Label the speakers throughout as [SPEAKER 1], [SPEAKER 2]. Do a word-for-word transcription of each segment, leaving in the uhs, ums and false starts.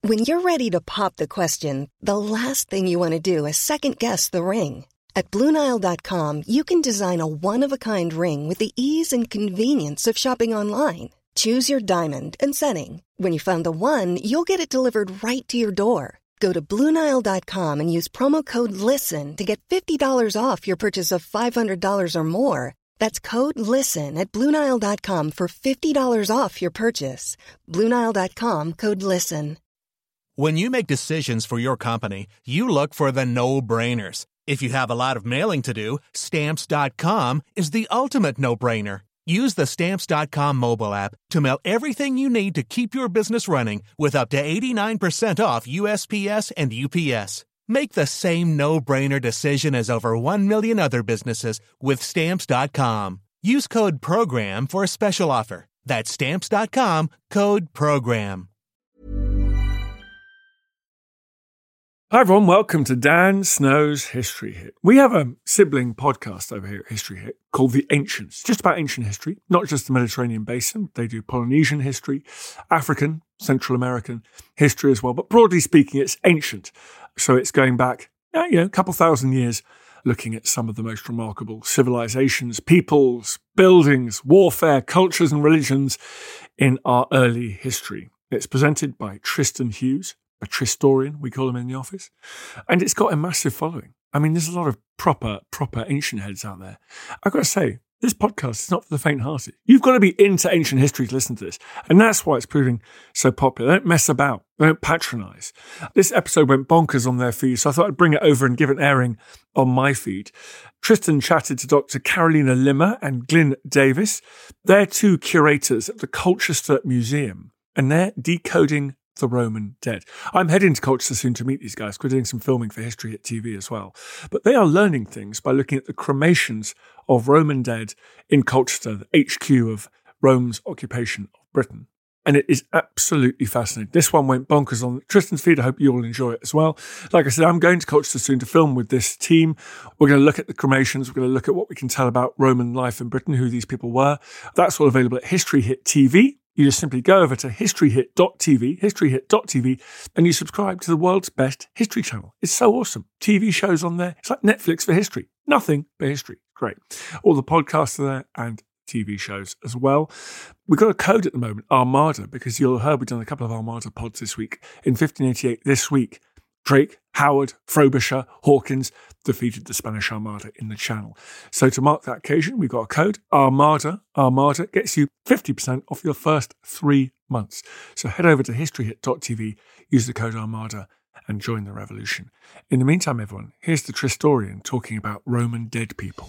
[SPEAKER 1] When you're ready to pop the question, the last thing you want to do is second-guess the ring. At Blue Nile dot com, you can design a one-of-a-kind ring with the ease and convenience of shopping online. Choose your diamond and setting. When you find the one, you'll get it delivered right to your door. Go to Blue Nile dot com and use promo code LISTEN to get fifty dollars off your purchase of five hundred dollars or more. That's code LISTEN at Blue Nile dot com for fifty dollars off your purchase. Blue Nile dot com, code LISTEN.
[SPEAKER 2] When you make decisions for your company, you look for the no-brainers. If you have a lot of mailing to do, Stamps dot com is the ultimate no-brainer. Use the Stamps dot com mobile app to mail everything you need to keep your business running with up to eighty-nine percent off U S P S and U P S. Make the same no-brainer decision as over one million other businesses with Stamps dot com. Use code PROGRAM for a special offer. That's Stamps dot com, code PROGRAM.
[SPEAKER 3] Hi everyone, welcome to Dan Snow's History Hit. We have a sibling podcast over here at History Hit called The Ancients, just about ancient history, not just the Mediterranean basin. They do Polynesian history, African, Central American history as well, but broadly speaking, it's ancient. So it's going back, you know, a couple thousand years, looking at some of the most remarkable civilizations, peoples, buildings, warfare, cultures and religions in our early history. It's presented by Tristan Hughes, a Tristorian, we call him in the office. And it's got a massive following. I mean, there's a lot of proper, proper ancient heads out there. I've got to say, this podcast is not for the faint-hearted. You've got to be into ancient history to listen to this. And that's why it's proving so popular. They don't mess about. They don't patronise. This episode went bonkers on their feed, so I thought I'd bring it over and give it an airing on my feed. Tristan chatted to Doctor Carolina Limmer and Glyn Davis. They're two curators at the Colchester Museum, and they're decoding the Roman dead. I'm heading to Colchester soon to meet these guys. We're doing some filming for History at T V as well. But they are learning things by looking at the cremations of Roman dead in Colchester, the H Q of Rome's occupation of Britain. And it is absolutely fascinating. This one went bonkers on Tristan's feed. I hope you all enjoy it as well. Like I said, I'm going to Colchester soon to film with this team. We're going to look at the cremations. We're going to look at what we can tell about Roman life in Britain, who these people were. That's all available at History Hit T V. You just simply go over to historyhit dot t v, historyhit dot t v, and you subscribe to the world's best history channel. It's so awesome. T V shows on there. It's like Netflix for history. Nothing but history. Great. All the podcasts are there and T V shows as well. We've got a code at the moment, Armada, because you'll have heard we've done a couple of Armada pods this week. In fifteen eighty-eight, this week, Drake, Howard, Frobisher, Hawkins defeated the Spanish Armada in the Channel. So to mark that occasion, we've got a code, Armada. Armada gets you fifty percent off your first three months. So head over to historyhit dot t v, use the code Armada, and join the revolution. In the meantime, everyone, here's the Tristorian talking about Roman dead people.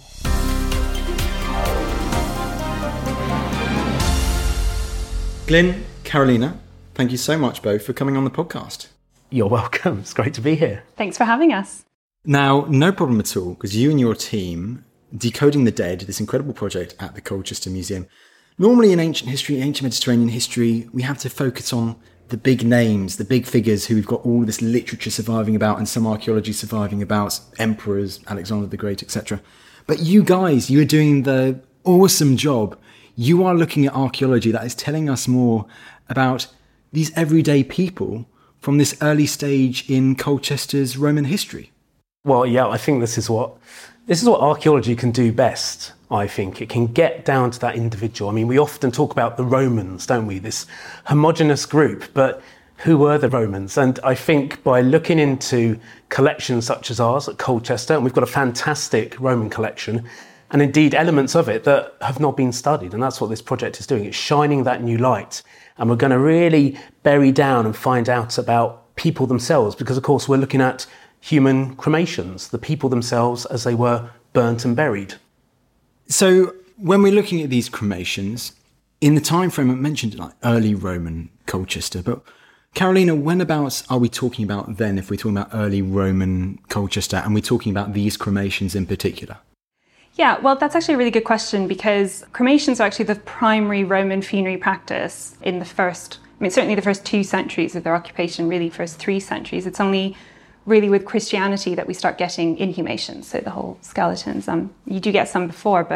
[SPEAKER 4] Glyn, Carolina, thank you so much both for coming on the podcast.
[SPEAKER 5] You're welcome. It's great to be here.
[SPEAKER 6] Thanks for having us.
[SPEAKER 4] Now, no problem at all, because you and your team, Decoding the Dead, this incredible project at the Colchester Museum. Normally in ancient history, ancient Mediterranean history, we have to focus on the big names, the big figures who we've got all this literature surviving about and some archaeology surviving about, emperors, Alexander the Great, et cetera. But you guys, you are doing the awesome job. You are looking at archaeology that is telling us more about these everyday people from this early stage in Colchester's Roman history.
[SPEAKER 5] Well, yeah, I think this is what this is what archaeology can do best, I think. It can get down to that individual. I mean, we often talk about the Romans, don't we? This homogenous group, but who were the Romans? And I think by looking into collections such as ours at Colchester, and we've got a fantastic Roman collection, and indeed elements of it that have not been studied, and that's what this project is doing. It's shining that new light. And we're going to really bury down and find out about people themselves, because, of course, we're looking at human cremations, the people themselves as they were burnt and buried.
[SPEAKER 4] So when we're looking at these cremations, in the time frame I mentioned, like early Roman Colchester, but Carolina, when about are we talking about then, if we're talking about early Roman Colchester, and we're talking about these cremations in particular?
[SPEAKER 6] Yeah, well, that's actually a really good question, because cremations are actually the primary Roman funerary practice in the first, I mean, certainly the first two centuries of their occupation, really first three centuries. It's only really with Christianity that we start getting inhumations, so the whole skeletons. Um, you do get some before, but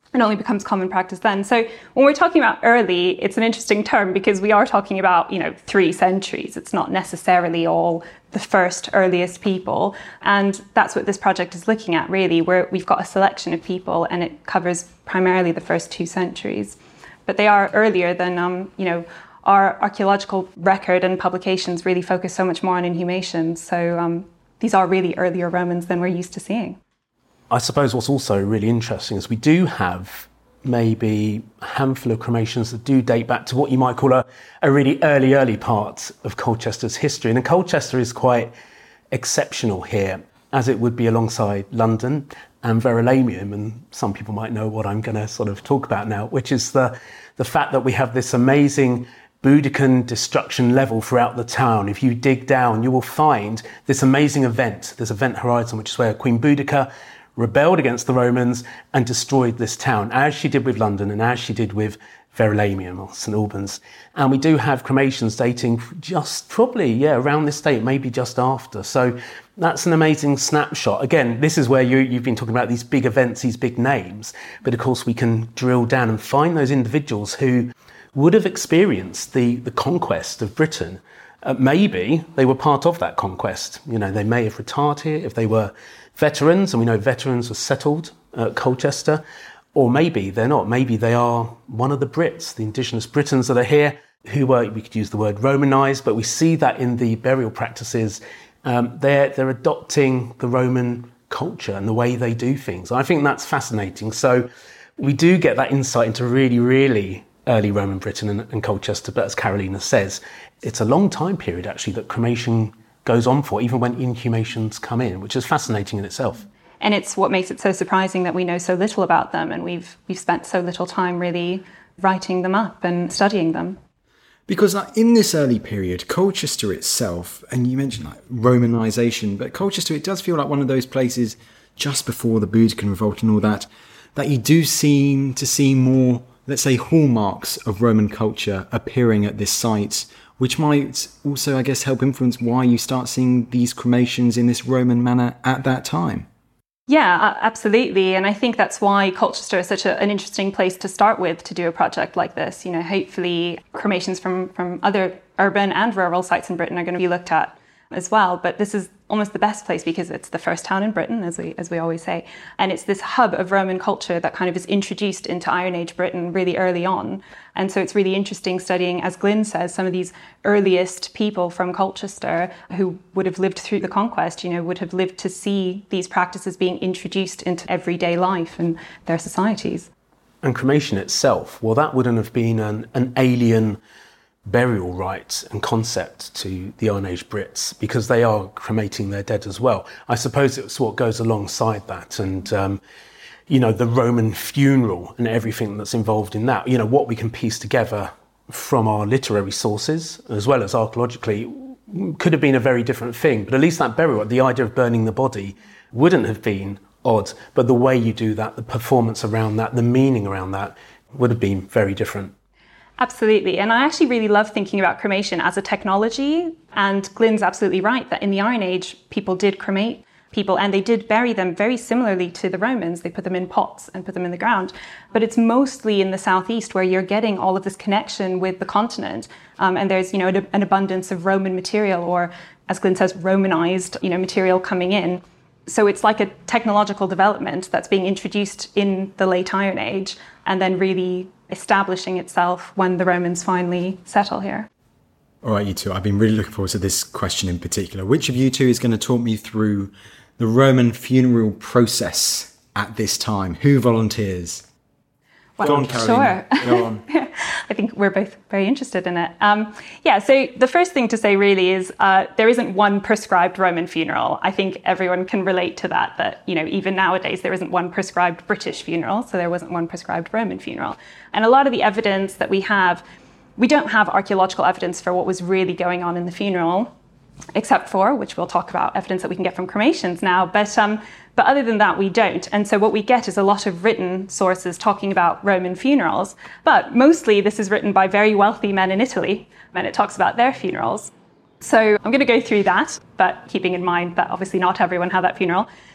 [SPEAKER 6] It only becomes common practice then. So when we're talking about early, it's an interesting term because we are talking about, you know, three centuries. It's not necessarily all the first earliest people. And that's what this project is looking at, really, where we've got a selection of people and it covers primarily the first two centuries. But they are earlier than, um, you know, our archaeological record and publications really focus so much more on inhumations. So um, these are really earlier Romans than we're used to seeing.
[SPEAKER 5] I suppose what's also really interesting is we do have maybe a handful of cremations that do date back to what you might call a, a really early, early part of Colchester's history. And Colchester is quite exceptional here, as it would be alongside London and Verulamium. And some people might know what I'm going to sort of talk about now, which is the, the fact that we have this amazing Boudiccan destruction level throughout the town. If you dig down, you will find this amazing event, this event horizon, which is where Queen Boudica rebelled against the Romans and destroyed this town, as she did with London and as she did with Verulamium or St Albans. And we do have cremations dating just probably, yeah, around this date, maybe just after. So that's an amazing snapshot. Again, this is where you, you've been talking about these big events, these big names. But of course, we can drill down and find those individuals who would have experienced the, the conquest of Britain. Uh, maybe they were part of that conquest. You know, they may have retired here if they were veterans, and we know veterans were settled at Colchester, or maybe they're not. Maybe they are one of the Brits, the indigenous Britons that are here, who were, we could use the word Romanized, but we see that in the burial practices. Um, they're, they're adopting the Roman culture and the way they do things. I think that's fascinating. So we do get that insight into really, really early Roman Britain and, and Colchester, but as Carolina says, it's a long time period actually that cremation goes on for, even when inhumations come in, which is fascinating in itself.
[SPEAKER 6] And it's what makes it so surprising that we know so little about them, and we've we've spent so little time really writing them up and studying them.
[SPEAKER 4] Because like, in this early period, Colchester itself, and you mentioned like Romanisation, but Colchester, it does feel like one of those places just before the Boudiccan revolt and all that, that you do seem to see more, let's say, hallmarks of Roman culture appearing at this site, which might also, I guess, help influence why you start seeing these cremations in this Roman manner at that time.
[SPEAKER 6] Yeah, absolutely. And I think that's why Colchester is such a, an interesting place to start with to do a project like this. You know, hopefully cremations from, from other urban and rural sites in Britain are going to be looked at as well. But this is almost the best place because it's the first town in Britain, as we as we always say. And it's this hub of Roman culture that kind of is introduced into Iron Age Britain really early on. And so it's really interesting studying, as Glyn says, some of these earliest people from Colchester who would have lived through the conquest, you know, would have lived to see these practices being introduced into everyday life and their societies.
[SPEAKER 5] And cremation itself, well, that wouldn't have been an, an alien burial rite and concept to the Iron Age Brits, because they are cremating their dead as well. I suppose it's what goes alongside that, and um, you know, the Roman funeral and everything that's involved in that. You know, what we can piece together from our literary sources as well as archaeologically could have been a very different thing. But at least that burial, the idea of burning the body, wouldn't have been odd. But the way you do that, the performance around that, the meaning around that, would have been very different.
[SPEAKER 6] Absolutely. And I actually really love thinking about cremation as a technology. And Glyn's absolutely right that in the Iron Age, people did cremate people and they did bury them very similarly to the Romans. They put them in pots and put them in the ground. But it's mostly in the southeast where you're getting all of this connection with the continent. Um, and there's, you know, an abundance of Roman material, or as Glyn says, Romanized, you know, material coming in. So it's like a technological development that's being introduced in the late Iron Age and then really establishing itself when the Romans finally settle here.
[SPEAKER 4] All right, you two, I've been really looking forward to this question in particular. Which of you two is going to talk me through the Roman funeral process at this time? Who volunteers?
[SPEAKER 6] Well,
[SPEAKER 4] Go on, Carolina.
[SPEAKER 6] Sure.
[SPEAKER 4] Go on.
[SPEAKER 6] I think we're both very interested in it. Um, yeah, so the first thing to say really is uh, there isn't one prescribed Roman funeral. I think everyone can relate to that, that, you know, even nowadays there isn't one prescribed British funeral, so there wasn't one prescribed Roman funeral. And a lot of the evidence that we have, we don't have archaeological evidence for what was really going on in the funeral, except for, which we'll talk about, evidence that we can get from cremations now. But um, but other than that, we don't. And so what we get is a lot of written sources talking about Roman funerals. But mostly this is written by very wealthy men in Italy, and it talks about their funerals. So I'm going to go through that, but keeping in mind that obviously not everyone had that funeral.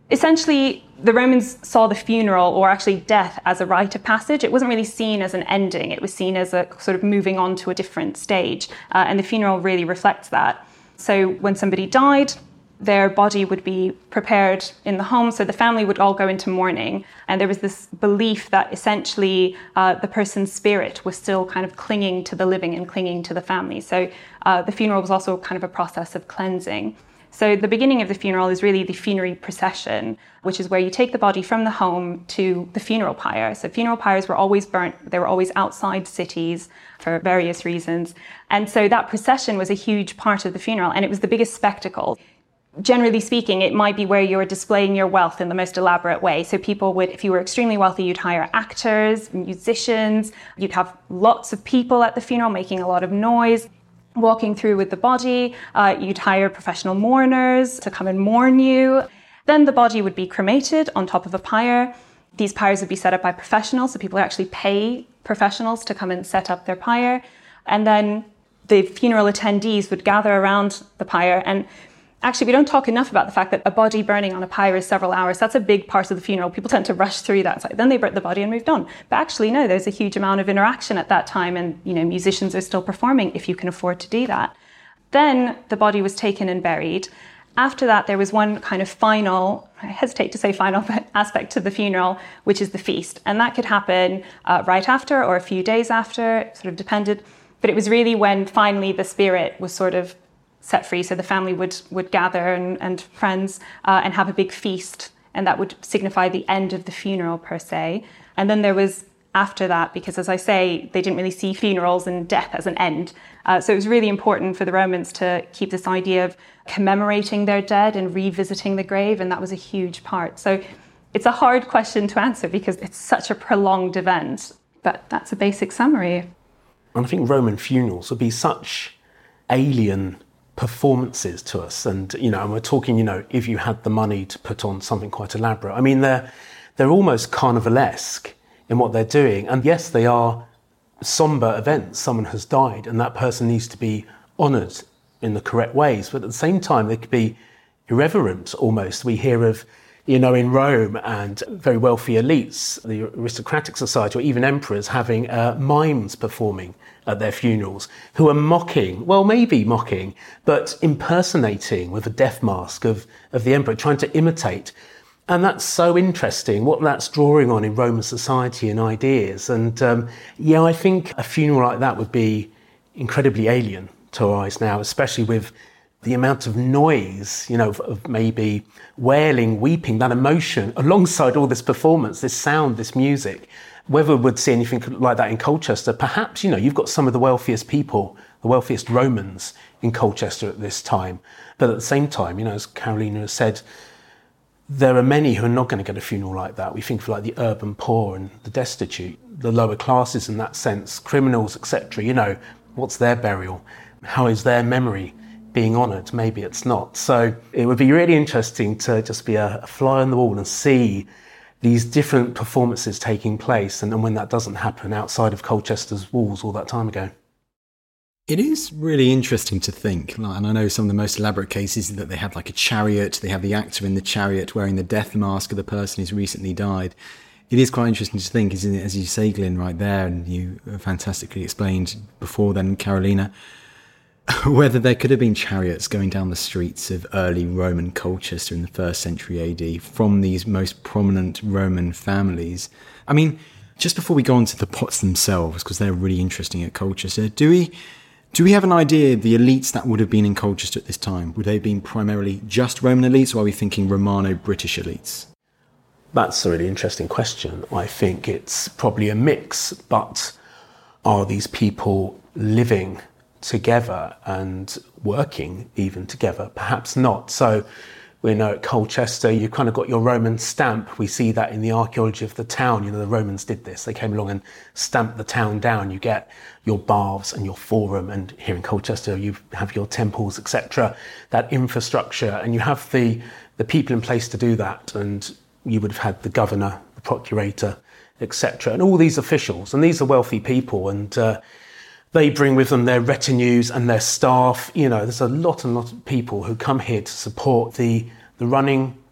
[SPEAKER 6] Essentially, the Romans saw the funeral, or actually death, as a rite of passage. It wasn't really seen as an ending. It was seen as a sort of moving on to a different stage. Uh, and the funeral really reflects that. So when somebody died, their body would be prepared in the home. So the family would all go into mourning. And there was this belief that essentially uh, the person's spirit was still kind of clinging to the living and clinging to the family. So uh, the funeral was also kind of a process of cleansing. So the beginning of the funeral is really the funerary procession, which is where you take the body from the home to the funeral pyre. So funeral pyres were always burnt. They were always outside cities for various reasons. And so that procession was a huge part of the funeral, and it was the biggest spectacle. Generally speaking, it might be where you're displaying your wealth in the most elaborate way. So people would, if you were extremely wealthy, you'd hire actors, musicians, you'd have lots of people at the funeral making a lot of noise, walking through with the body. Uh, you'd hire professional mourners to come and mourn you. Then the body would be cremated on top of a pyre. These pyres would be set up by professionals, so people would actually pay professionals to come and set up their pyre. And then the funeral attendees would gather around the pyre. And actually, we don't talk enough about the fact that a body burning on a pyre is several hours. That's a big part of the funeral. People tend to rush through that. It's like, then they burnt the body and moved on. But actually, no, there's a huge amount of interaction at that time. And, you know, musicians are still performing if you can afford to do that. Then the body was taken and buried. After that, there was one kind of final, I hesitate to say final, but aspect to the funeral, which is the feast. And that could happen uh, right after or a few days after, it sort of depended. But it was really when finally the spirit was sort of set free. So the family would would gather and, and friends uh, and have a big feast. And that would signify the end of the funeral per se. And then there was after that, because as I say, they didn't really see funerals and death as an end. Uh, so it was really important for the Romans to keep this idea of commemorating their dead and revisiting the grave. And that was a huge part. So it's a hard question to answer because it's such a prolonged event. But that's a basic summary.
[SPEAKER 5] And I think Roman funerals would be such alien performances to us. And, you know, and we're talking, you know, if you had the money to put on something quite elaborate. I mean, they're, they're almost carnivalesque in what they're doing. And yes, they are somber events. Someone has died and that person needs to be honoured in the correct ways. But at the same time, they could be irreverent almost. We hear of, you know, in Rome and very wealthy elites, the aristocratic society, or even emperors having uh, mimes performing at their funerals, who are mocking, well, maybe mocking, but impersonating with a death mask of, of the emperor, trying to imitate. And that's so interesting, what that's drawing on in Roman society and ideas. And um, yeah, I think a funeral like that would be incredibly alien to our eyes now, especially with the amount of noise, you know, of, of maybe wailing, weeping, that emotion, alongside all this performance, this sound, this music. Whether we'd see anything like that in Colchester, perhaps, you know, you've got some of the wealthiest people, the wealthiest Romans in Colchester at this time. But at the same time, you know, as Carolina has said, there are many who are not going to get a funeral like that. We think of like the urban poor and the destitute, the lower classes in that sense, criminals, et cetera. You know, what's their burial? How is their memory being honoured? Maybe it's not. So it would be really interesting to just be a, a fly on the wall and see these different performances taking place, and, and when that doesn't happen outside of Colchester's walls all that time ago.
[SPEAKER 4] It is really interesting to think, like, and I know some of the most elaborate cases that they have like a chariot, they have the actor in the chariot wearing the death mask of the person who's recently died. It is quite interesting to think, isn't it, as you say, Glyn, right there, and you fantastically explained before then, Carolina, whether there could have been chariots going down the streets of early Roman Colchester in the first century A D from these most prominent Roman families. I mean, just before we go on to the pots themselves, because they're really interesting at Colchester, do we do we have an idea of the elites that would have been in Colchester at this time? Would they have been primarily just Roman elites, or are we thinking Romano-British elites?
[SPEAKER 5] That's a really interesting question. I think it's probably a mix, but are these people living together and working even together? Perhaps not. So we know at Colchester, you kind of got your Roman stamp. We see that in the archaeology of the town. You know, the Romans did this. They came along and stamped the town down. You get your baths and your forum, and here in Colchester, you have your temples, et cetera. That infrastructure, and you have the, the people in place to do that. And you would have had the governor, the procurator, et cetera, and all these officials. And these are wealthy people, and uh, they bring with them their retinues and their staff. You know, there's a lot and lot of people who come here to support the, the running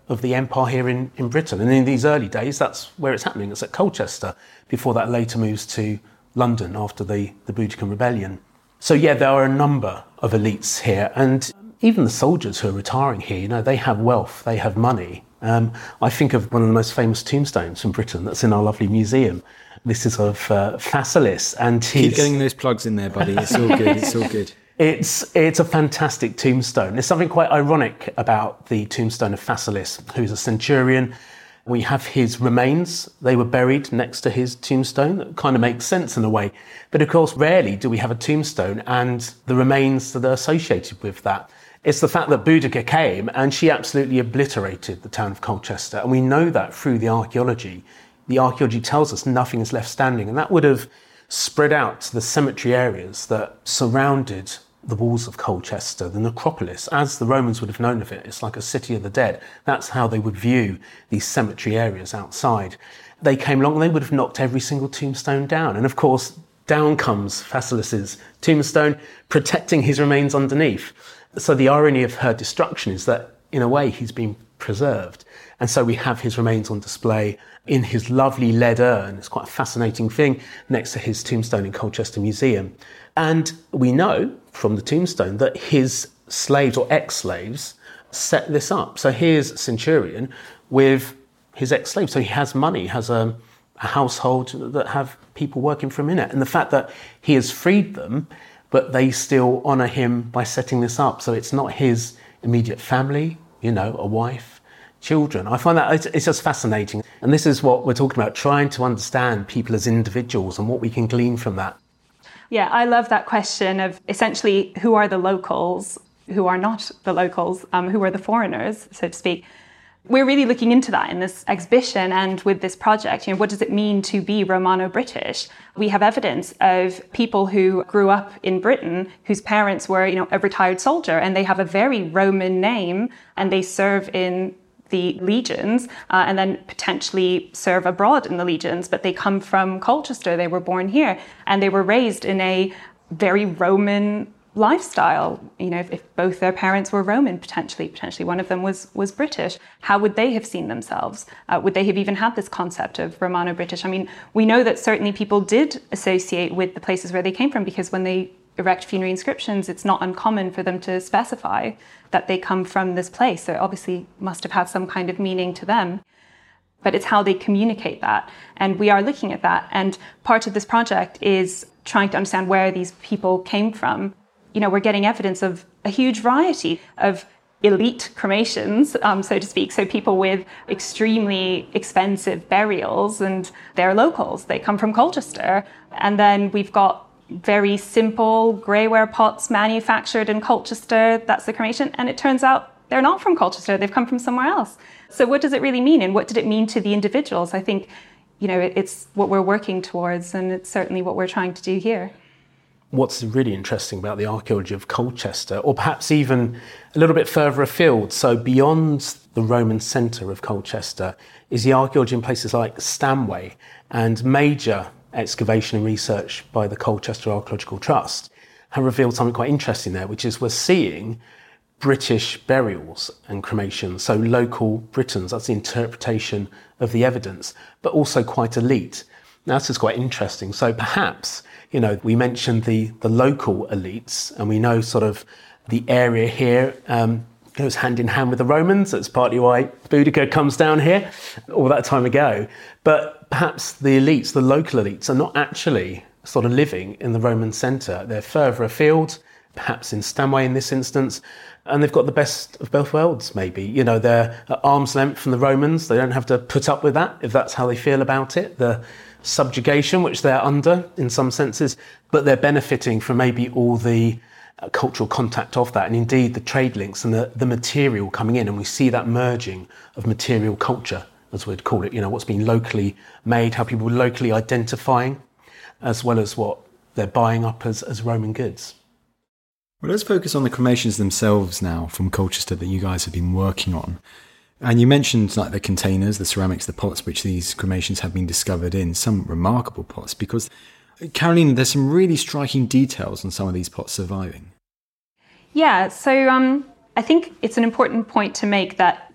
[SPEAKER 5] of the empire here in, in Britain. And in these early days, that's where it's happening. It's at Colchester, before that later moves to London after the, the Boudicca Rebellion. So yeah, there are a number of elites here, and even the soldiers who are retiring here, you know, they have wealth, they have money. Um, I think of one of the most famous tombstones from Britain that's in our lovely museum. This is of uh, Phasaelis, and his...
[SPEAKER 4] Keep getting those plugs in there, buddy. It's all good, it's all good.
[SPEAKER 5] It's it's a fantastic tombstone. There's something quite ironic about the tombstone of Phasaelis, who's a centurion. We have his remains. They were buried next to his tombstone. That kind of makes sense in a way. But of course, rarely do we have a tombstone and the remains that are associated with that. It's the fact that Boudicca came and she absolutely obliterated the town of Colchester. And we know that through the archaeology. The archaeology tells us nothing is left standing. And that would have spread out to the cemetery areas that surrounded the walls of Colchester, the necropolis, as the Romans would have known of it. It's like a city of the dead. That's how they would view these cemetery areas outside. They came along and they would have knocked every single tombstone down. And of course, down comes Phasaelis' tombstone, protecting his remains underneath. So the irony of her destruction is that, in a way, he's been preserved. And so we have his remains on display in his lovely lead urn. It's quite a fascinating thing next to his tombstone in Colchester Museum. And we know from the tombstone that his slaves or ex-slaves set this up. So here's a centurion with his ex-slaves. So he has money, he has a, a household that have people working for him in it. And the fact that he has freed them, but they still honour him by setting this up. So it's not his immediate family, you know, a wife, children. I find that it's just fascinating. And this is what we're talking about, trying to understand people as individuals and what we can glean from that.
[SPEAKER 6] Yeah, I love that question of essentially who are the locals, who are not the locals, um, who are the foreigners, so to speak. We're really looking into that in this exhibition and with this project. You know, what does it mean to be Romano-British? We have evidence of people who grew up in Britain whose parents were, you know, a retired soldier, and they have a very Roman name and they serve in the legions uh, and then potentially serve abroad in the legions, but they come from Colchester. They were born here and they were raised in a very Roman lifestyle. You know, if, if both their parents were Roman, potentially, potentially one of them was was British, how would they have seen themselves? Uh, would they have even had this concept of Romano-British? I mean, we know that certainly people did associate with the places where they came from, because when they erect funerary inscriptions, it's not uncommon for them to specify that they come from this place. So it obviously must have had some kind of meaning to them. But it's how they communicate that. And we are looking at that. And part of this project is trying to understand where these people came from. You know, we're getting evidence of a huge variety of elite cremations, um, so to speak. So people with extremely expensive burials, and they're locals. They come from Colchester. And then we've got very simple greyware pots manufactured in Colchester. That's the cremation. And it turns out they're not from Colchester. They've come from somewhere else. So what does it really mean? And what did it mean to the individuals? I think, you know, it, it's what we're working towards, and it's certainly what we're trying to do here.
[SPEAKER 5] What's really interesting about the archaeology of Colchester, or perhaps even a little bit further afield, so beyond the Roman centre of Colchester, is the archaeology in places like Stanway, and major excavation and research by the Colchester Archaeological Trust have revealed something quite interesting there, which is we're seeing British burials and cremations, so local Britons. That's the interpretation of the evidence, but also quite elite. Now, this is quite interesting. So perhaps, you know, we mentioned the, the local elites, and we know sort of the area here um, goes hand in hand with the Romans. That's partly why Boudicca comes down here all that time ago. But perhaps the elites, the local elites, are not actually sort of living in the Roman centre. They're further afield, perhaps in Stanway in this instance, and they've got the best of both worlds, maybe. You know, they're at arm's length from the Romans. They don't have to put up with that, if that's how they feel about it. The subjugation, which they're under in some senses, but they're benefiting from maybe all the uh, cultural contact of that, and indeed the trade links and the, the material coming in. And we see that merging of material culture, as we'd call it, you know, what's been locally made, how people are locally identifying, as well as what they're buying up as, as Roman goods.
[SPEAKER 4] Well, let's focus on the cremations themselves now from Colchester that you guys have been working on. And you mentioned like the containers, the ceramics, the pots, which these cremations have been discovered in, some remarkable pots, because, Caroline, there's some really striking details on some of these pots surviving.
[SPEAKER 6] Yeah, so um, I think it's an important point to make that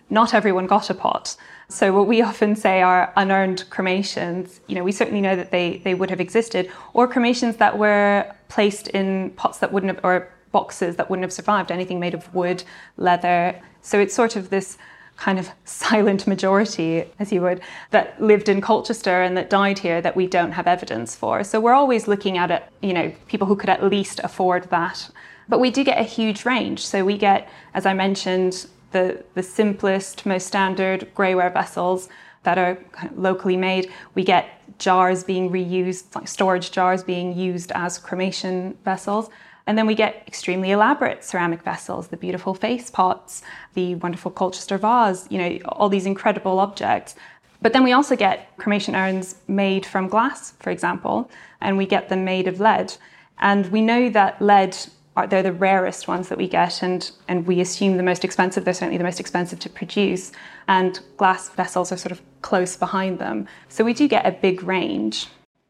[SPEAKER 6] not everyone got a pot. So what we often say are unearned cremations. You know, we certainly know that they, they would have existed, or cremations that were placed in pots that wouldn't have, or boxes that wouldn't have survived, anything made of wood, leather. So it's sort of this kind of silent majority, as you would, that lived in Colchester and that died here that we don't have evidence for. So we're always looking at it, you know, people who could at least afford that. But we do get a huge range. So we get, as I mentioned, the, the simplest, most standard greyware vessels that are kind of locally made. We get jars being reused, like storage jars being used as cremation vessels. And then we get extremely elaborate ceramic vessels, the beautiful face pots, the wonderful Colchester vase, you know, all these incredible objects. But then we also get cremation urns made from glass, for example, and we get them made of lead. And we know that lead, are, they're the rarest ones that we get, and, and we assume the most expensive. They're certainly the most expensive to produce. And glass vessels are sort of close behind them. So we do get a big range.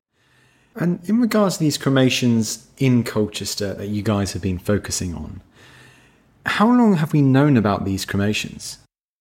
[SPEAKER 4] And in regards to these cremations in Colchester that you guys have been focusing on, how long have we known about these cremations?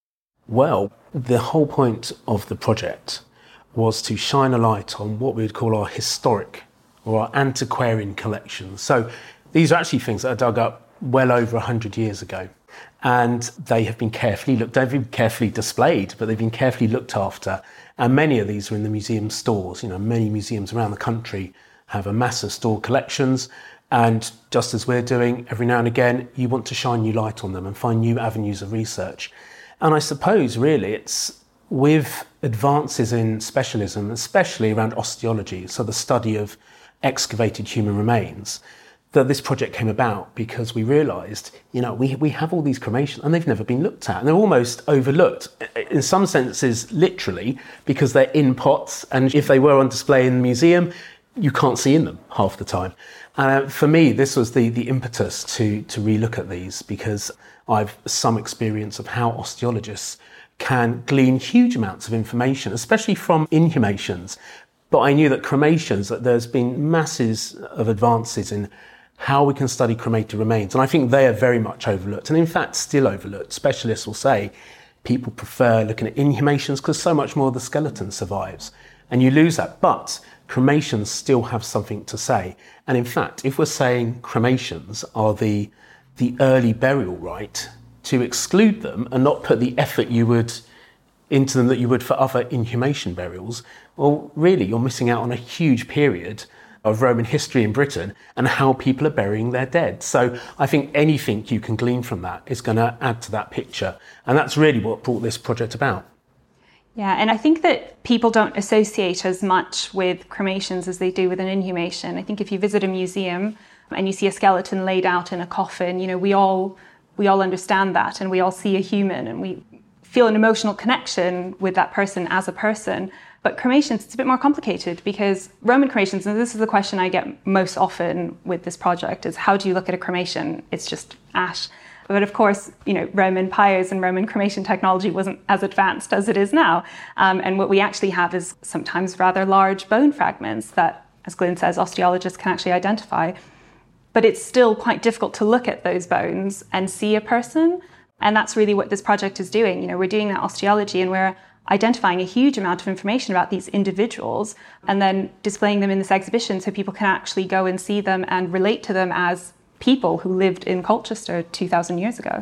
[SPEAKER 5] Well, the whole point of the project was to shine a light on what we would call our historic or our antiquarian collections. So these are actually things that are dug up well over one hundred years ago. And they have been carefully looked, they've been carefully displayed, but they've been carefully looked after. And many of these are in the museum stores. You know, many museums around the country have a massive store collections. And just as we're doing every now and again, you want to shine new light on them and find new avenues of research. And I suppose really it's with advances in specialism, especially around osteology, so the study of excavated human remains, that this project came about, because we realised, you know, we we have all these cremations and they've never been looked at, and they're almost overlooked in some senses, literally, because they're in pots, and if they were on display in the museum, you can't see in them half the time. And uh, for me, this was the the impetus to to relook at these, because I've some experience of how osteologists can glean huge amounts of information, especially from inhumations. But I knew that cremations, that there's been masses of advances in how we can study cremated remains. And I think they are very much overlooked, and in fact still overlooked. Specialists will say people prefer looking at inhumations because so much more of the skeleton survives, and you lose that. But cremations still have something to say. And in fact, if we're saying cremations are the, the early burial rite, to exclude them and not put the effort you would into them that you would for other inhumation burials, well, really, you're missing out on a huge period of Roman history in Britain and how people are burying their dead. So I think anything you can glean from that is going to add to that picture. And that's really what brought this project about.
[SPEAKER 6] Yeah, and I think that people don't associate as much with cremations as they do with an inhumation. I think if you visit a museum and you see a skeleton laid out in a coffin, you know, we all we all understand that, and we all see a human, and we feel an emotional connection with that person as a person. But cremations, it's a bit more complicated, because Roman cremations, and this is the question I get most often with this project, is how do you look at a cremation? It's just ash. But of course, you know, Roman pyres and Roman cremation technology wasn't as advanced as it is now. Um, and what we actually have is sometimes rather large bone fragments that, as Glyn says, osteologists can actually identify. But it's still quite difficult to look at those bones and see a person. And that's really what this project is doing. You know, we're doing that osteology, and we're identifying a huge amount of information about these individuals and then displaying them in this exhibition so people can actually go and see them and relate to them as people who lived in Colchester two thousand years ago.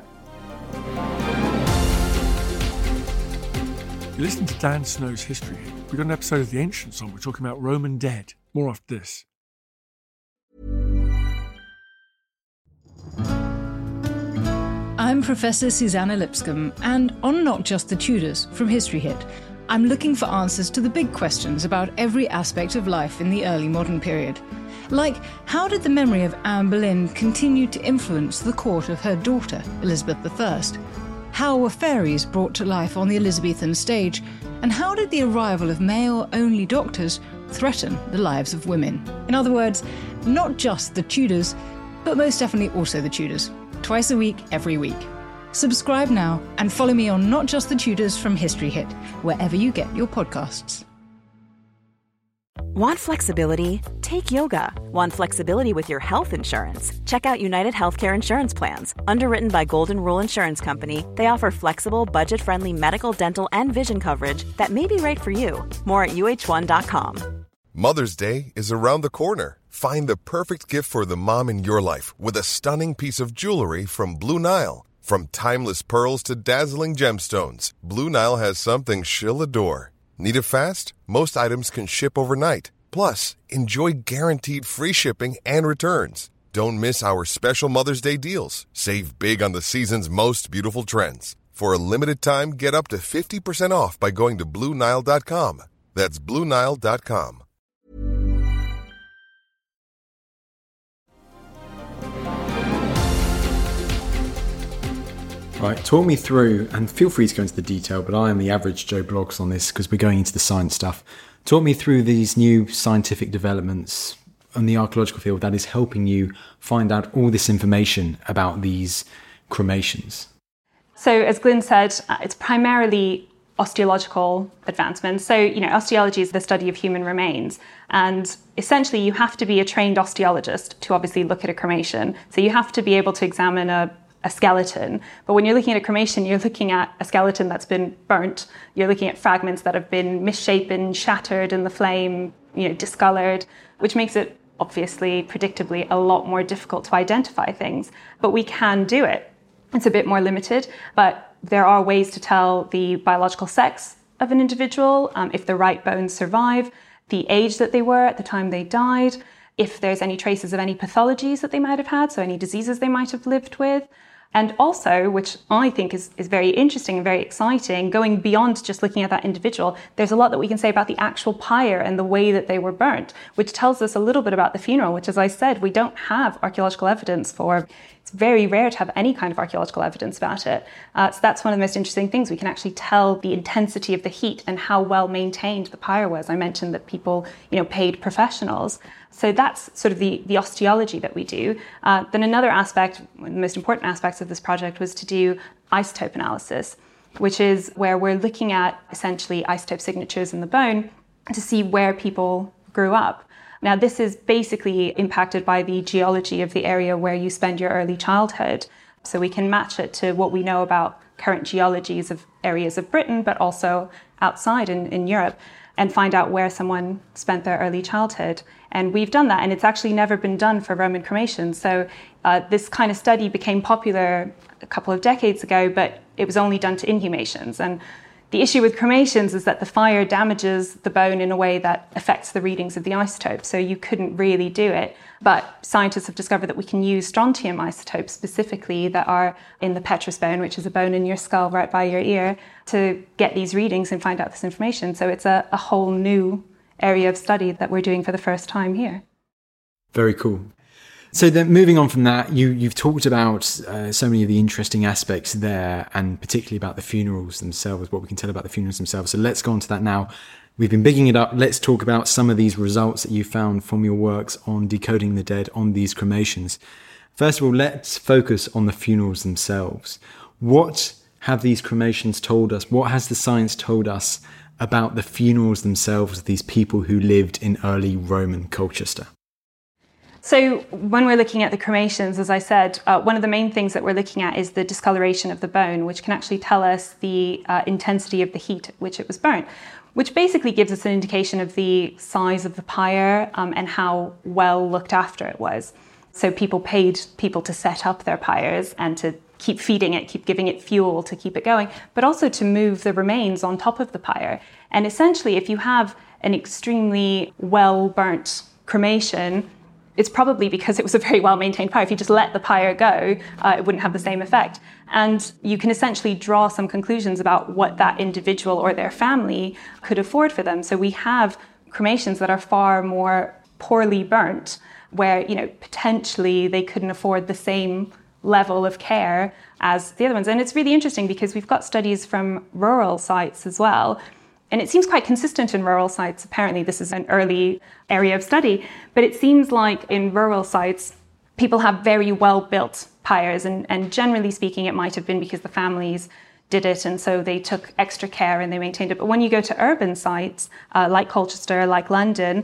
[SPEAKER 3] You listen to Dan Snow's History Hit. We've got an episode of The Ancients on. We're talking about Roman dead. More after this.
[SPEAKER 7] I'm Professor Susanna Lipscomb, and on Not Just the Tudors from History Hit, I'm looking for answers to the big questions about every aspect of life in the early modern period. Like, how did the memory of Anne Boleyn continue to influence the court of her daughter, Elizabeth the First? How were fairies brought to life on the Elizabethan stage? And how did the arrival of male-only doctors threaten the lives of women? In other words, not just the Tudors, but most definitely also the Tudors. Twice a week, every week. Subscribe now and follow me on Not Just the Tudors from History Hit, wherever you get your podcasts.
[SPEAKER 8] Want flexibility? Take yoga. Want flexibility with your health insurance? Check out United Healthcare Insurance Plans. Underwritten by Golden Rule Insurance Company, they offer flexible, budget-friendly medical, dental, and vision coverage that may be right for you. More at U H one dot com.
[SPEAKER 9] Mother's Day is around the corner. Find the perfect gift for the mom in your life with a stunning piece of jewelry from Blue Nile. From timeless pearls to dazzling gemstones, Blue Nile has something she'll adore. Need it fast? Most items can ship overnight. Plus, enjoy guaranteed free shipping and returns. Don't miss our special Mother's Day deals. Save big on the season's most beautiful trends. For a limited time, get up to fifty percent off by going to Blue Nile dot com. That's Blue Nile dot com.
[SPEAKER 4] Right, talk me through, and feel free to go into the detail, but I am the average Joe Blogs on this because we're going into the science stuff. Talk me through these new scientific developments in the archaeological field that is helping you find out all this information about these cremations.
[SPEAKER 6] So as Glyn said, uh, it's primarily osteological advancements. So, you know, osteology is the study of human remains. And essentially you have to be a trained osteologist to obviously look at a cremation. So you have to be able to examine a a skeleton. But when you're looking at a cremation, you're looking at a skeleton that's been burnt. You're looking at fragments that have been misshapen, shattered in the flame, you know, discolored, which makes it obviously, predictably, a lot more difficult to identify things. But we can do it. It's a bit more limited, but there are ways to tell the biological sex of an individual, um, if the right bones survive, the age that they were at the time they died, if there's any traces of any pathologies that they might have had, so any diseases they might have lived with. And also, which I think is, is very interesting and very exciting, going beyond just looking at that individual, there's a lot that we can say about the actual pyre and the way that they were burnt, which tells us a little bit about the funeral, which, as I said, we don't have archaeological evidence for. It's very rare to have any kind of archaeological evidence about it. Uh, so that's one of the most interesting things. We can actually tell the intensity of the heat and how well maintained the pyre was. I mentioned that people, you know, paid professionals. So that's sort of the, the osteology that we do. Uh, then another aspect, one of the most important aspects of this project was to do isotope analysis, which is where we're looking at essentially isotope signatures in the bone to see where people grew up. Now, this is basically impacted by the geology of the area where you spend your early childhood. So we can match it to what we know about current geologies of areas of Britain, but also outside in, in Europe, and find out where someone spent their early childhood. And we've done that, and it's actually never been done for Roman cremations. So uh, this kind of study became popular a couple of decades ago, but it was only done to inhumations. And the issue with cremations is that the fire damages the bone in a way that affects the readings of the isotope, so you couldn't really do it. But scientists have discovered that we can use strontium isotopes specifically that are in the petrous bone, which is a bone in your skull right by your ear, to get these readings and find out this information. So it's a, a whole new area of study that we're doing for the first time here.
[SPEAKER 4] Very cool. So then moving on from that, you, you've talked about uh, so many of the interesting aspects there, and particularly about the funerals themselves, what we can tell about the funerals themselves. So let's go on to that now. We've been bigging it up. Let's talk about some of these results that you found from your works on decoding the dead on these cremations. First of all, let's focus on the funerals themselves. What have these cremations told us? What has the science told us about the funerals themselves of these people who lived in early Roman Colchester?
[SPEAKER 6] So when we're looking at the cremations, as I said, uh, one of the main things that we're looking at is the discoloration of the bone, which can actually tell us the uh, intensity of the heat at which it was burnt, which basically gives us an indication of the size of the pyre um, and how well looked after it was. So people paid people to set up their pyres and to keep feeding it, keep giving it fuel to keep it going, but also to move the remains on top of the pyre. And essentially, if you have an extremely well-burnt cremation, it's probably because it was a very well-maintained pyre. If you just let the pyre go, uh, it wouldn't have the same effect. And you can essentially draw some conclusions about what that individual or their family could afford for them. So we have cremations that are far more poorly burnt, where, you know, potentially they couldn't afford the same level of care as the other ones. And it's really interesting because we've got studies from rural sites as well. And it seems quite consistent in rural sites. Apparently, this is an early area of study, but it seems like in rural sites, people have very well-built pyres, and, and generally speaking, it might have been because the families did it, and so they took extra care and they maintained it. But when you go to urban sites, uh, like Colchester, like London,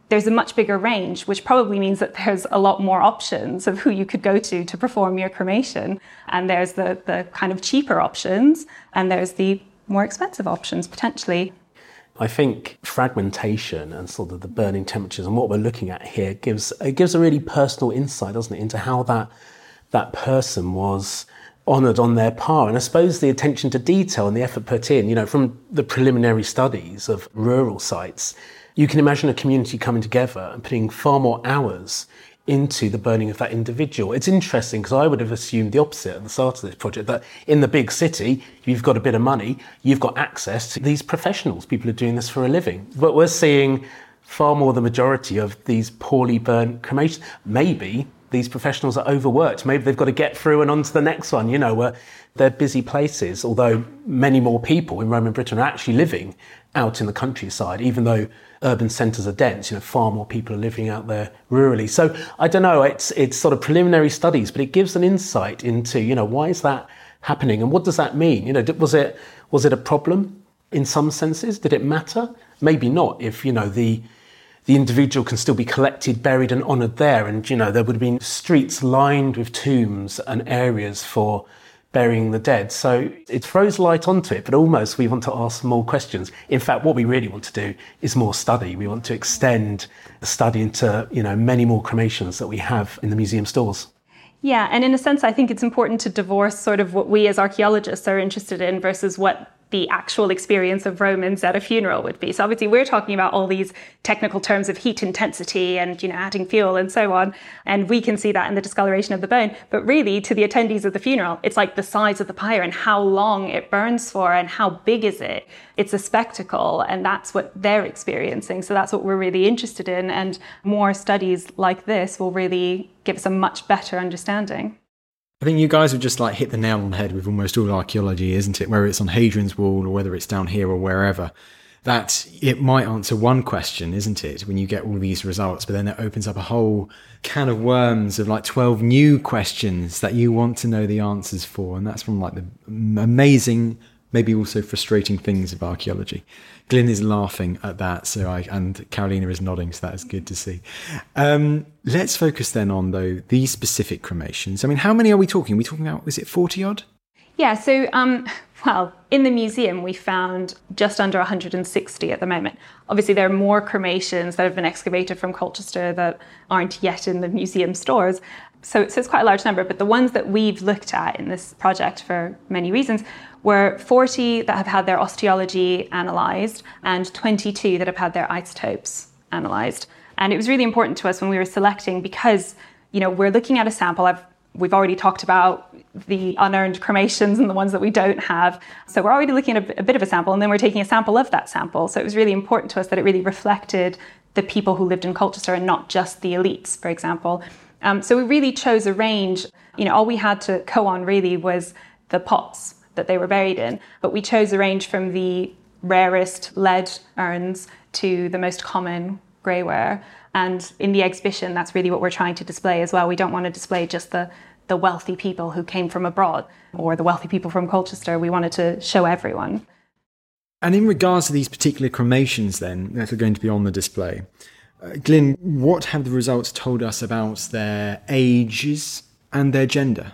[SPEAKER 6] there's a much bigger range, which probably means that there's a lot more options of who you could go to to perform your cremation. And there's the, the kind of cheaper options, and there's the more expensive options potentially.
[SPEAKER 5] I think fragmentation and sort of the burning temperatures and what we're looking at here gives it gives a really personal insight, doesn't it, into how that that person was honoured on their par. And I suppose the attention to detail and the effort put in, you know, from the preliminary studies of rural sites, you can imagine a community coming together and putting far more hours into the burning of that individual. It's interesting because I would have assumed the opposite at the start of this project, that in the big city, you've got a bit of money, you've got access to these professionals. People are doing this for a living. But we're seeing far more the majority of these poorly burnt cremations. Maybe these professionals are overworked. Maybe they've got to get through and on to the next one, you know, where they're busy places, although many more people in Roman Britain are actually living out in the countryside, even though urban centres are dense, you know, far more people are living out there rurally. So I don't know, it's it's sort of preliminary studies, but it gives an insight into, you know, why is that happening and what does that mean? You know, was it was it a problem in some senses? Did it matter? Maybe not, if, you know, the the individual can still be collected, buried and honoured there, and, you know, there would have been streets lined with tombs and areas for burying the dead. So it throws light onto it, but almost we want to ask more questions. In fact, what we really want to do is more study. We want to extend the study into, you know, many more cremations that we have in the museum stores.
[SPEAKER 6] Yeah, and in a sense, I think it's important to divorce sort of what we as archaeologists are interested in versus what the actual experience of Romans at a funeral would be. So obviously we're talking about all these technical terms of heat intensity and, you know, adding fuel and so on. And we can see that in the discoloration of the bone. But really, to the attendees of the funeral, it's like the size of the pyre and how long it burns for and how big is it. It's a spectacle, and that's what they're experiencing. So that's what we're really interested in. And more studies like this will really give us a much better understanding.
[SPEAKER 4] I think you guys have just like hit the nail on the head with almost all archaeology, isn't it? Whether it's on Hadrian's Wall or whether it's down here or wherever, that it might answer one question, isn't it, when you get all these results, but then it opens up a whole can of worms of like twelve new questions that you want to know the answers for. And that's from like the amazing, maybe also frustrating things of archaeology. Glyn is laughing at that, so I and Carolina is nodding, so that is good to see. Um, let's focus then on, though, these specific cremations. I mean, how many are we talking? Are we talking about, was it forty odd?
[SPEAKER 6] Yeah, so, um, well, in the museum, we found just under one hundred sixty at the moment. Obviously, there are more cremations that have been excavated from Colchester that aren't yet in the museum stores. So, so it's quite a large number, but the ones that we've looked at in this project for many reasons were forty that have had their osteology analysed and twenty-two that have had their isotopes analysed. And it was really important to us when we were selecting because, you know, we're looking at a sample. I've, we've already talked about the unearned cremations and the ones that we don't have. So we're already looking at a, a bit of a sample, and then we're taking a sample of that sample. So it was really important to us that it really reflected the people who lived in Colchester and not just the elites, for example. Um, so we really chose a range. You know, all we had to go on really was the pots that they were buried in. But we chose a range from the rarest lead urns to the most common greyware. And in the exhibition, that's really what we're trying to display as well. We don't want to display just the, the wealthy people who came from abroad or the wealthy people from Colchester. We wanted to show everyone.
[SPEAKER 4] And in regards to these particular cremations then, that are going to be on the display, uh, Glyn, what have the results told us about their ages and their gender?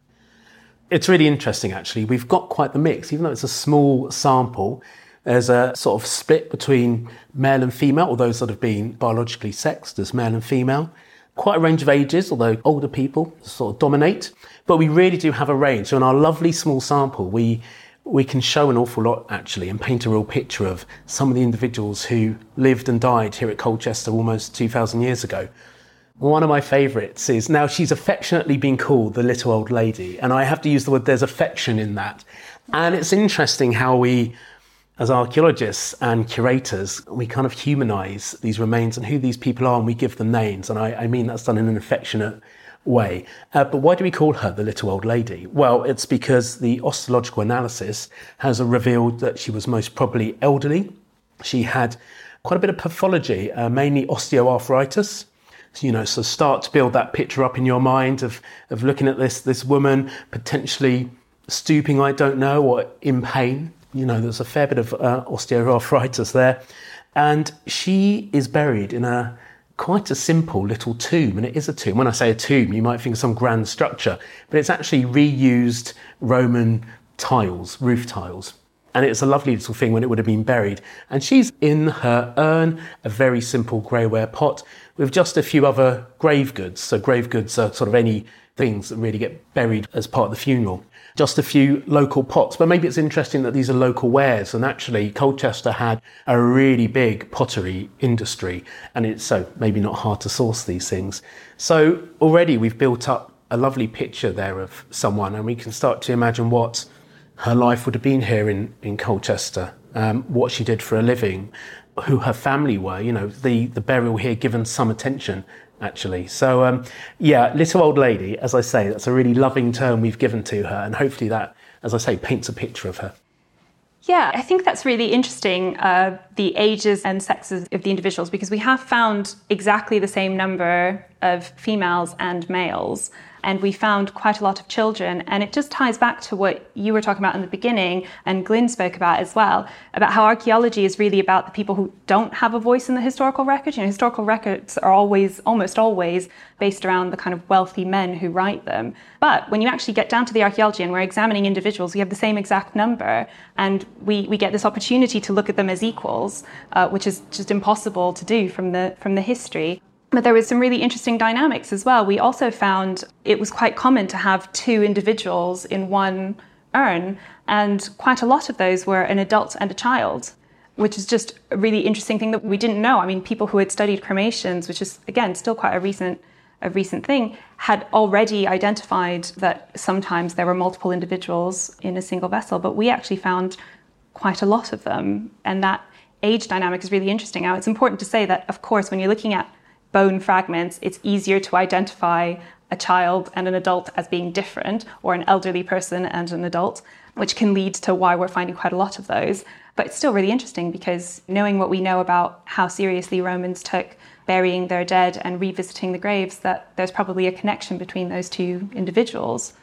[SPEAKER 5] It's really interesting, actually. We've got quite the mix. Even though it's a small sample, there's a sort of split between male and female, or those that have been biologically sexed as male and female. Quite a range of ages, although older people sort of dominate. But we really do have a range. So in our lovely small sample, we we can show an awful lot, actually, and paint a real picture of some of the individuals who lived and died here at Colchester almost two thousand years ago. One of my favourites is, now she's affectionately been called the little old lady, and I have to use the word, there's affection in that. And it's interesting how we, as archaeologists and curators, we kind of humanise these remains and who these people are, and we give them names, and I, I mean that's done in an affectionate way. Uh, but why do we call her the little old lady? Well, it's because the osteological analysis has revealed that she was most probably elderly. She had quite a bit of pathology, uh, mainly osteoarthritis. You know, so start to build that picture up in your mind of, of looking at this, this woman potentially stooping, I don't know, or in pain. You know, there's a fair bit of uh, osteoarthritis there. And she is buried in a quite a simple little tomb, and it is a tomb. When I say a tomb, you might think of some grand structure, but it's actually reused Roman tiles, roof tiles. And it's a lovely little thing when it would have been buried. And she's in her urn, a very simple greyware pot, with just a few other grave goods. So grave goods are sort of any things that really get buried as part of the funeral. Just a few local pots. But maybe it's interesting that these are local wares. And actually, Colchester had a really big pottery industry. And it's so maybe not hard to source these things. So already we've built up a lovely picture there of someone. And we can start to imagine what her life would have been here in, in Colchester, um, what she did for a living, who her family were, you know, the, the burial here given some attention, actually. So, um, yeah, little old lady, as I say, that's a really loving term we've given to her. And hopefully that, as I say, paints a picture of her.
[SPEAKER 6] Yeah, I think that's really interesting, uh, the ages and sexes of the individuals, because we have found exactly the same number of females and males. And we found quite a lot of children. And it just ties back to what you were talking about in the beginning, and Glyn spoke about as well, about how archaeology is really about the people who don't have a voice in the historical record. You know, historical records are always, almost always, based around the kind of wealthy men who write them. But when you actually get down to the archaeology and we're examining individuals, we have the same exact number. And we, we get this opportunity to look at them as equals, uh, which is just impossible to do from the from the history. But there was some really interesting dynamics as well. We also found it was quite common to have two individuals in one urn, and quite a lot of those were an adult and a child, which is just a really interesting thing that we didn't know. I mean, people who had studied cremations, which is, again, still quite a recent a recent thing, had already identified that sometimes there were multiple individuals in a single vessel, but we actually found quite a lot of them. And that age dynamic is really interesting. Now, it's important to say that, of course, when you're looking at bone fragments, it's easier to identify a child and an adult as being different, or an elderly person and an adult, which can lead to why we're finding quite a lot of those. But it's still really interesting, because knowing what we know about how seriously Romans took burying their dead and revisiting the graves, that there's probably a connection between those two individuals.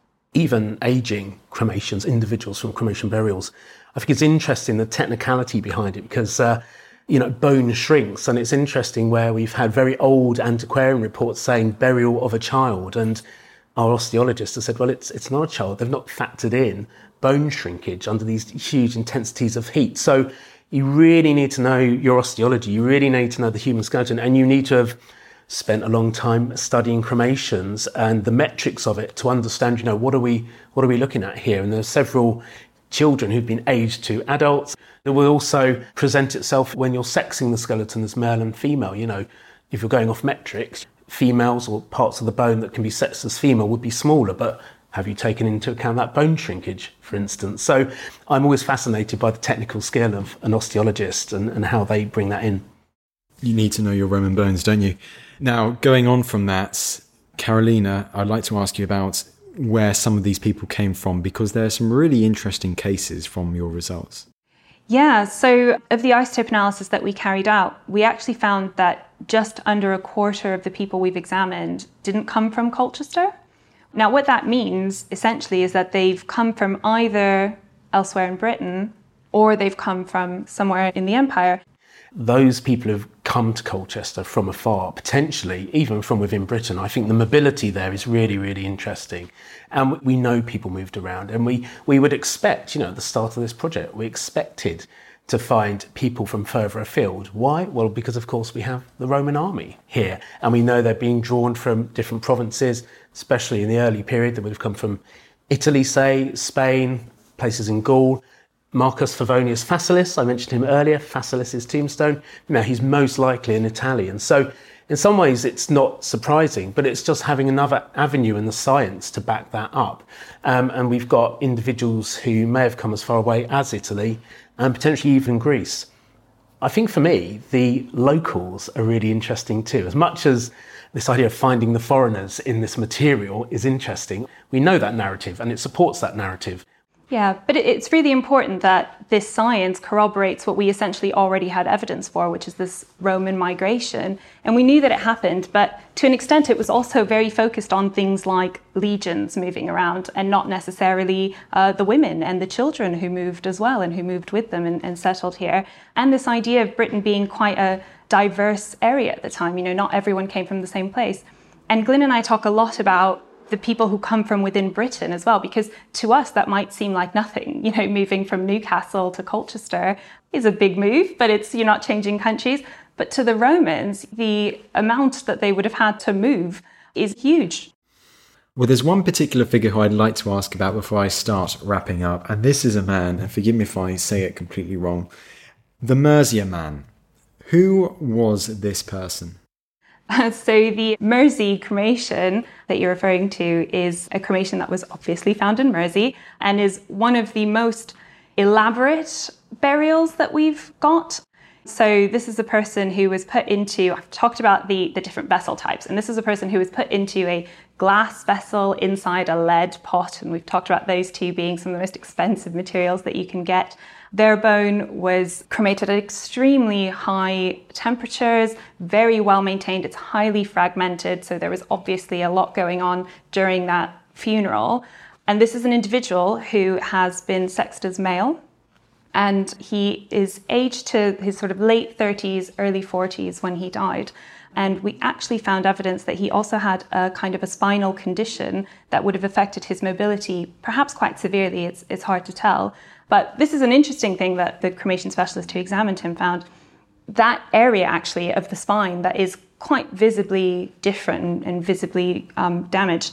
[SPEAKER 5] Even aging cremations, individuals from cremation burials, I think it's interesting the technicality behind it, because uh, you know, bone shrinks, and it's interesting where we've had very old antiquarian reports saying burial of a child, and our osteologists have said, well, it's it's not a child. They've not factored in bone shrinkage under these huge intensities of heat. So you really need to know your osteology. You really need to know the human skeleton, and you need to have spent a long time studying cremations and the metrics of it to understand, you know, what are we what are we looking at here? And there's several children who've been aged to adults. It will also present itself when you're sexing the skeleton as male and female. You know, if you're going off metrics, females or parts of the bone that can be sexed as female would be smaller, but have you taken into account that bone shrinkage, for instance? So I'm always fascinated by the technical skill of an osteologist and, and how they bring that in.
[SPEAKER 4] You need to know your Roman bones, don't you? Now, going on from that, Carolina, I'd like to ask you about where some of these people came from, because there are some really interesting cases from your results.
[SPEAKER 6] Yeah, so of the isotope analysis that we carried out, we actually found that just under a quarter of the people we've examined didn't come from Colchester. Now, what that means, essentially, is that they've come from either elsewhere in Britain or they've come from somewhere in the Empire.
[SPEAKER 5] Those people who've come to Colchester from afar, potentially even from within Britain, I think the mobility there is really, really interesting. And we know people moved around, and we, we would expect, you know, at the start of this project, we expected to find people from further afield. Why? Well, because of course we have the Roman army here, and we know they're being drawn from different provinces, especially in the early period. They would have come from Italy, say, Spain, places in Gaul. Marcus Favonius Facilis, I mentioned him earlier, Facilis's tombstone. Now, he's most likely an Italian. So in some ways it's not surprising, but it's just having another avenue in the science to back that up. Um, and we've got individuals who may have come as far away as Italy and potentially even Greece. I think for me, the locals are really interesting too. As much as this idea of finding the foreigners in this material is interesting, we know that narrative and it supports that narrative.
[SPEAKER 6] Yeah, but it's really important that this science corroborates what we essentially already had evidence for, which is this Roman migration. And we knew that it happened, but to an extent it was also very focused on things like legions moving around and not necessarily uh, the women and the children who moved as well and who moved with them and, and settled here. And this idea of Britain being quite a diverse area at the time, you know, not everyone came from the same place. And Glyn and I talk a lot about the people who come from within Britain as well, because to us that might seem like nothing. You know, moving from Newcastle to Colchester is a big move, but it's, you're not changing countries. But to the Romans, the amount that they would have had to move is huge.
[SPEAKER 4] Well, there's one particular figure who I'd like to ask about before I start wrapping up, and this is a man, and forgive me if I say it completely wrong, the Mercia man. Who was this person?
[SPEAKER 6] So the Mersey cremation that you're referring to is a cremation that was obviously found in Mersey and is one of the most elaborate burials that we've got. So this is a person who was put into, I've talked about the, the different vessel types, and this is a person who was put into a glass vessel inside a lead pot, and we've talked about those two being some of the most expensive materials that you can get. Their bone was cremated at extremely high temperatures, very well maintained. It's highly fragmented, so there was obviously a lot going on during that funeral. And this is an individual who has been sexed as male, and he is aged to his sort of late thirties, early forties when he died. And we actually found evidence that he also had a kind of a spinal condition that would have affected his mobility, perhaps quite severely. It's, it's hard to tell. But this is an interesting thing that the cremation specialist who examined him found. That area actually of the spine that is quite visibly different and, and visibly um, damaged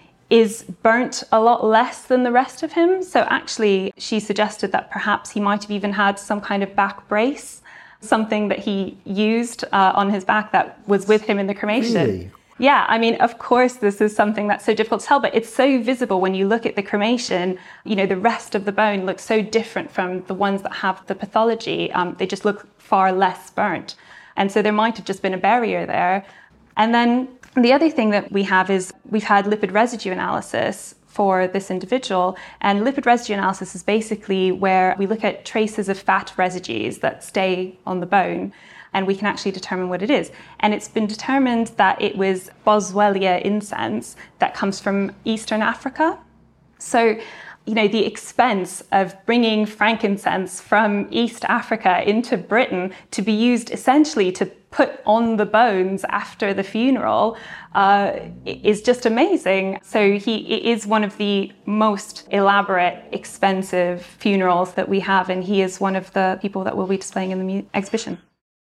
[SPEAKER 6] is burnt a lot less than the rest of him. So actually she suggested that perhaps he might have even had some kind of back brace, something that he used uh, on his back that was with him in the cremation.
[SPEAKER 4] Really?
[SPEAKER 6] Yeah, I mean, of course, this is something that's so difficult to tell, but it's so visible when you look at the cremation. You know, the rest of the bone looks so different from the ones that have the pathology. Um, they just look far less burnt. And so there might have just been a barrier there. And then the other thing that we have is we've had lipid residue analysis for this individual. And lipid residue analysis is basically where we look at traces of fat residues that stay on the bone, and we can actually determine what it is. And it's been determined that it was Boswellia incense that comes from Eastern Africa. So, you know, the expense of bringing frankincense from East Africa into Britain to be used essentially to put on the bones after the funeral uh, is just amazing. So he it is one of the most elaborate, expensive funerals that we have, and he is one of the people that we'll be displaying in the mu- exhibition.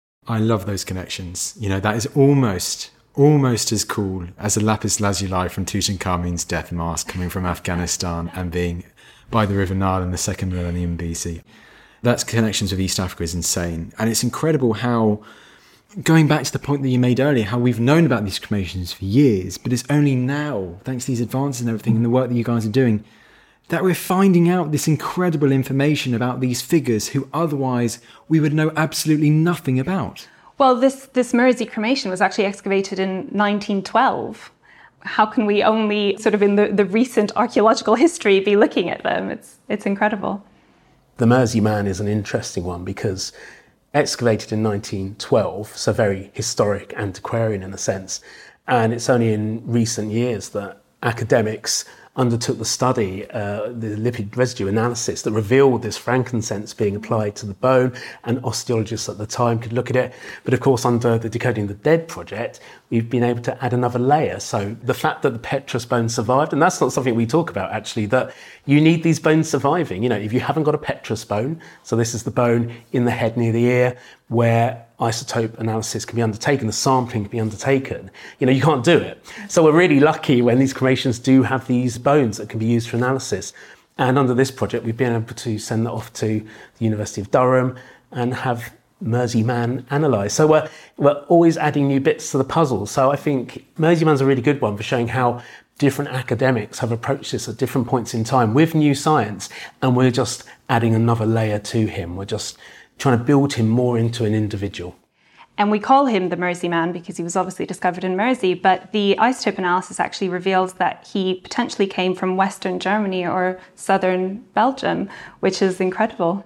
[SPEAKER 4] I love those connections. You know, that is almost, almost as cool as a lapis lazuli from Tutankhamun's death mask coming from Afghanistan and being by the River Nile in the second millennium B C. That's connections with East Africa is insane. And it's incredible how, going back to the point that you made earlier, how we've known about these cremations for years, but it's only now, thanks to these advances and everything and the work that you guys are doing, that we're finding out this incredible information about these figures who otherwise we would know absolutely nothing about.
[SPEAKER 6] Well, this, this Mersey cremation was actually excavated in nineteen twelve. How can we only sort of in the, the recent archaeological history be looking at them? It's, it's incredible.
[SPEAKER 5] The Mersey man is an interesting one because excavated in nineteen twelve, so very historic, antiquarian in a sense. And it's only in recent years that academics undertook the study, uh, the lipid residue analysis that revealed this frankincense being applied to the bone, and osteologists at the time could look at it. But of course, under the Decoding the Dead project, we've been able to add another layer. So the fact that the Petrus bone survived, and that's not something we talk about actually, that you need these bones surviving. You know, if you haven't got a Petrus bone, so this is the bone in the head near the ear, where isotope analysis can be undertaken, the sampling can be undertaken, you know, you can't do it. So we're really lucky when these cremations do have these bones that can be used for analysis. And under this project, we've been able to send that off to the University of Durham and have Mersey Man analysed. So we're, we're always adding new bits to the puzzle. So I think Mersey Man's a really good one for showing how different academics have approached this at different points in time with new science, and we're just adding another layer to him. We're just trying to build him more into an individual.
[SPEAKER 6] And we call him the Mersey Man because he was obviously discovered in Mersey, but the isotope analysis actually reveals that he potentially came from Western Germany or Southern Belgium, which is incredible.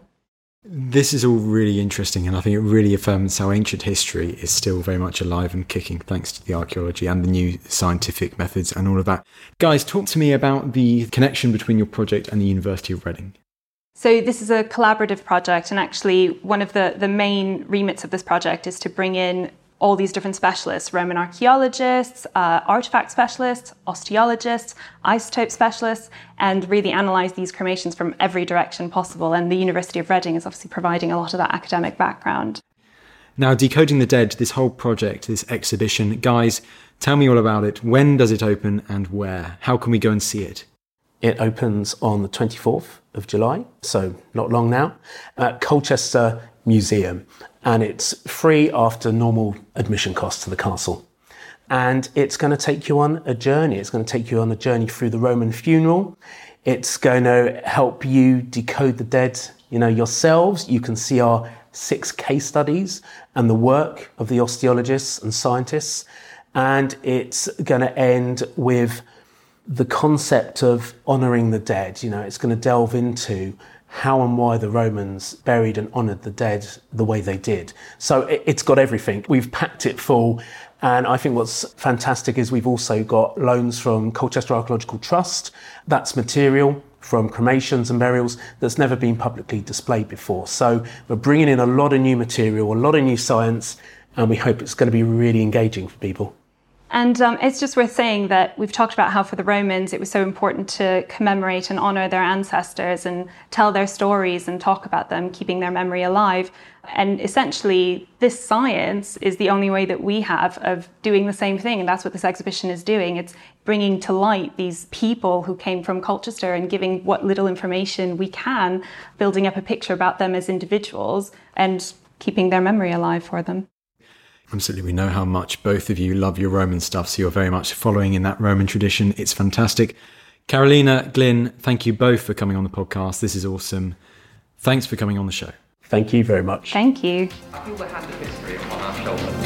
[SPEAKER 4] This is all really interesting, and I think it really affirms how ancient history is still very much alive and kicking thanks to the archaeology and the new scientific methods and all of that. Guys, talk to me about the connection between your project and the University of Reading.
[SPEAKER 6] So this is a collaborative project, and actually one of the, the main remits of this project is to bring in all these different specialists, Roman archaeologists, uh, artifact specialists, osteologists, isotope specialists, and really analyse these cremations from every direction possible. And the University of Reading is obviously providing a lot of that academic background.
[SPEAKER 4] Now, Decoding the Dead, this whole project, this exhibition, guys, tell me all about it. When does it open and where? How can we go and see it?
[SPEAKER 5] It opens on the twenty-fourth of July, so not long now, at Colchester Museum. And it's free after normal admission costs to the castle. And it's going to take you on a journey. It's going to take you on a journey through the Roman funeral. It's going to help you decode the dead, you know, yourselves. You can see our six case studies and the work of the osteologists and scientists. And it's going to end with the concept of honouring the dead. You know, it's going to delve into how and why the Romans buried and honoured the dead the way they did. So it, it's got everything. We've packed it full. And I think what's fantastic is we've also got loans from Colchester Archaeological Trust. That's material from cremations and burials that's never been publicly displayed before. So we're bringing in a lot of new material, a lot of new science, and we hope it's going to be really engaging for people.
[SPEAKER 6] And um, it's just worth saying that we've talked about how for the Romans it was so important to commemorate and honour their ancestors and tell their stories and talk about them, keeping their memory alive. And essentially, this science is the only way that we have of doing the same thing. And that's what this exhibition is doing. It's bringing to light these people who came from Colchester and giving what little information we can, building up a picture about them as individuals and keeping their memory alive for them.
[SPEAKER 4] Absolutely. We know how much both of you love your Roman stuff, so you're very much following in that Roman tradition. It's fantastic. Carolina, Glyn, thank you both for coming on the podcast. This is awesome. Thanks for coming on the show.
[SPEAKER 5] Thank you very much.
[SPEAKER 6] Thank you.
[SPEAKER 10] I feel the hand of history upon our shoulders.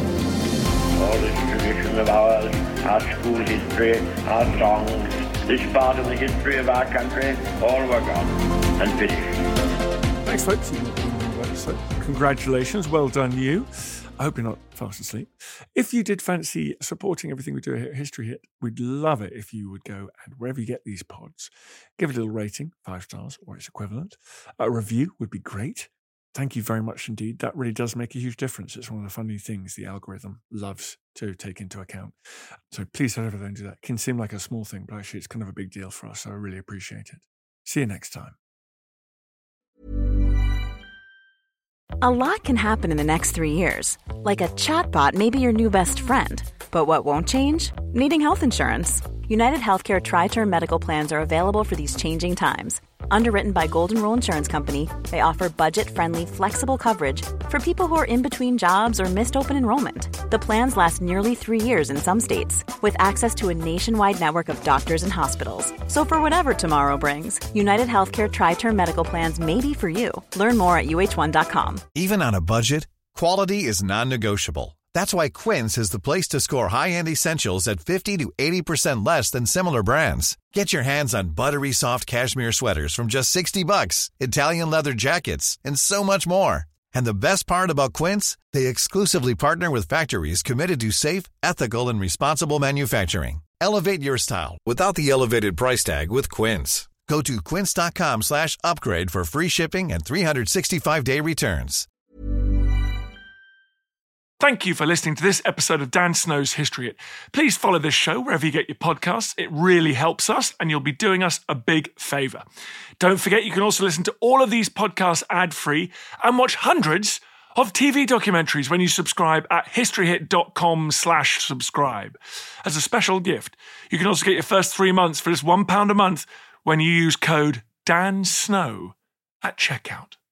[SPEAKER 10] All this tradition of ours, our school history, our songs, this part of the history of our country, all were gone and finished.
[SPEAKER 3] Thanks, folks. So, congratulations. Well done, you. I hope you're not fast asleep. If you did fancy supporting everything we do here at History Hit, we'd love it if you would go and wherever you get these pods, give it a little rating, five stars or its equivalent. A review would be great. Thank you very much indeed. That really does make a huge difference. It's one of the funny things the algorithm loves to take into account. So please head over there and do that. It can seem like a small thing, but actually it's kind of a big deal for us. So I really appreciate it. See you next time.
[SPEAKER 8] A lot can happen in the next three years. Like a chatbot may be your new best friend. But what won't change? Needing health insurance. United Healthcare Tri-Term Medical Plans are available for these changing times. Underwritten by Golden Rule Insurance Company, they offer budget-friendly, flexible coverage for people who are in between jobs or missed open enrollment. The plans last nearly three years in some states, with access to a nationwide network of doctors and hospitals. So for whatever tomorrow brings, United Healthcare Tri-Term Medical Plans may be for you. Learn more at U H one dot com.
[SPEAKER 11] Even on a budget, quality is non-negotiable. That's why Quince is the place to score high-end essentials at fifty to eighty percent less than similar brands. Get your hands on buttery soft cashmere sweaters from just sixty bucks, Italian leather jackets, and so much more. And the best part about Quince, they exclusively partner with factories committed to safe, ethical, and responsible manufacturing. Elevate your style without the elevated price tag with Quince. Go to quince.com slash upgrade for free shipping and three sixty-five day returns.
[SPEAKER 3] Thank you for listening to this episode of Dan Snow's History Hit. Please follow this show wherever you get your podcasts. It really helps us, and you'll be doing us a big favour. Don't forget, you can also listen to all of these podcasts ad-free and watch hundreds of T V documentaries when you subscribe at historyhit.com slash subscribe. As a special gift, you can also get your first three months for just one pound a month when you use code DANSNOW at checkout.